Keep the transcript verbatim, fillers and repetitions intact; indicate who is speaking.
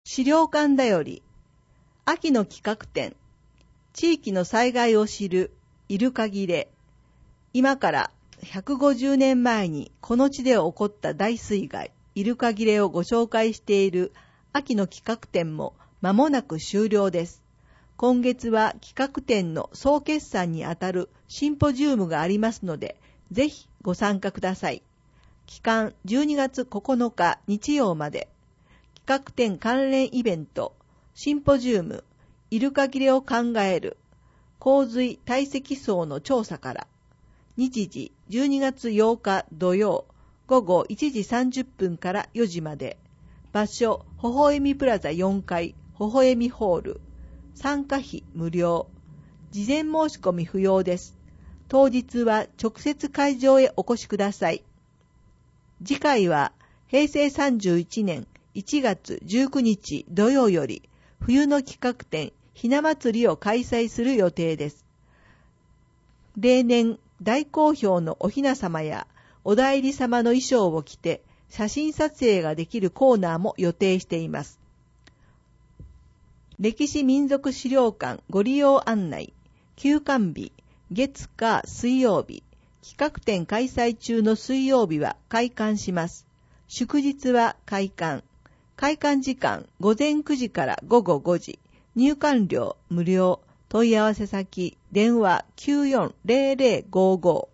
Speaker 1: 資料館だより、秋の企画展、地域の災害を知るイルカ切れ。今からひゃくごじゅうねんまえにこの地で起こった大水害、イルカ切れをご紹介している秋の企画展も間もなく終了です。今月は企画展の総決算にあたるシンポジウムがありますので、ぜひご参加ください。期間じゅうにがつここのか日曜まで。企画展関連イベント、シンポジウム、イルカ切れを考える、洪水堆積層の調査から。日時じゅうにがつようか土曜、午後いちじさんじゅっぷんからよじまで。場所、微笑みプラザよんかい、微笑みホール。参加費無料。事前申し込み不要です。当日は直接会場へお越しください。次回はへいせいさんじゅういちねんいちがつじゅうくにち土曜より冬の企画展ひな祭りを開催する予定です。例年大好評のおひな様やお内裏様の衣装を着て写真撮影ができるコーナーも予定しています。歴史民族資料館ご利用案内、休館日、月火水曜日、企画展開催中の水曜日は開館します。祝日は開館。開館時間午前くじから午後ごじ。入館料無料。問い合わせ先電話きゅうよんゼロゼロごーごー。